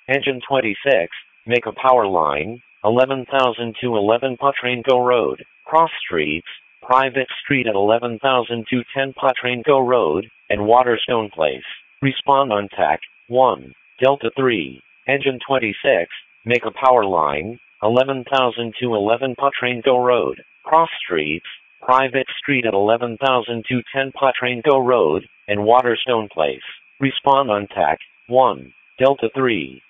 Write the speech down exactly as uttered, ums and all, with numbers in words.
Engine twenty-six, make a power line, eleven thousand to eleven Potranco Road, cross streets, private street at eleven thousand to ten Potranco Road, and Waterstone Place. Respond on T A C one. Delta three. Engine twenty-six, make a power line, eleven thousand to eleven Potranco Road, cross streets, private street at eleven thousand to ten Potranco Road, and Waterstone Place. Respond on T A C one. Delta three.